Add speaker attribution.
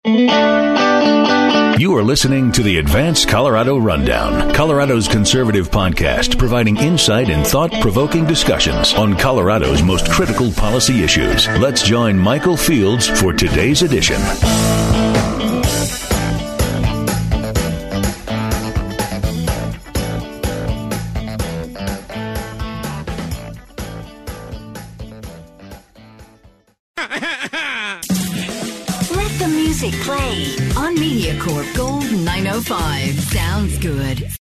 Speaker 1: You are listening to the Advanced Colorado Rundown, Colorado's conservative podcast, providing insight and thought-provoking discussions on Colorado's most critical policy issues. Let's join Michael Fields for today's edition.
Speaker 2: Let the music play on MediaCorp Gold 905. Sounds good.